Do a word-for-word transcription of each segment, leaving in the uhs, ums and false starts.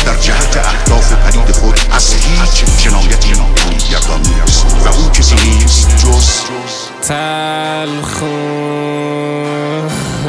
در جهت اهداف پدید خود از هیچ جنایتی رویگردان نیست و او کسی نیست جز تلخون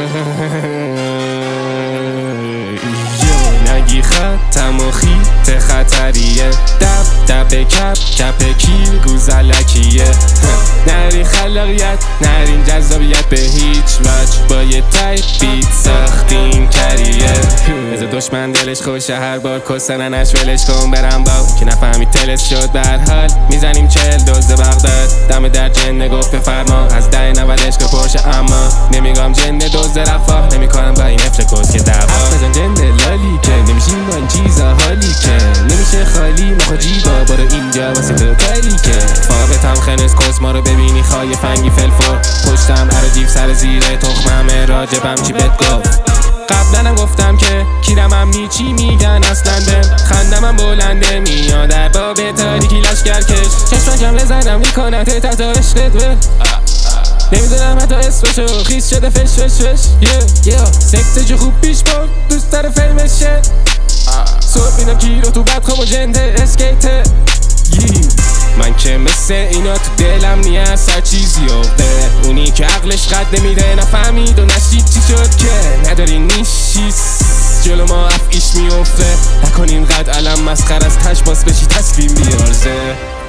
نگی ختم و خیت خطریه دب دب کپ کپ کیر گوزلکیه نرین خلاقیت نرین جذابیت به هیچ وجه با یه تایپ بیت ساختیم کریه بذار دشمن دلش خوشه هر بار کسننش ولش کن برم با که نفهمی تلس شد برحال میزنیم چهل دوزده بغداد دم در جنه گفت فرما از ده نودش که پرشه اما نمیگم جنه دوزده رفاه نمیکنم با این افر کس که دوا بزن جنه لالی که نمیشیم با این چیزا حالی که نمیشه خالی مخو جیبا برو اینجا واسه تو کاری که فابتم خنس کس ما رو ببینی خواهی فنگی فلفور پشتم عراجیف سر زیره تخمم راجبم چی بهت گفت قبلنم گفتم که کیرمم نیچی میگن اصلا بهم خندمم بلنده میاد در باب تاریکی لشگر کش چشمم کم بزنم میکنم تحت عشقت ول نمیدونم حتی اسمشو خیز شده فش فش فش yeah yeah سکت جو خوب پیش برد دوست داره فیلمش شه صبح میدم کیلو تو بد خواب و جنده اسکیته من که مثل اینا تو دلم نیست هر چیزی افته اونی که عقلش قد نمیده نفهمید و نشید چی شد که نداری نیشیست جلو ما افعیش میفته نکنین قد علم مسخر از تش باز بشی تسلیم بیارزه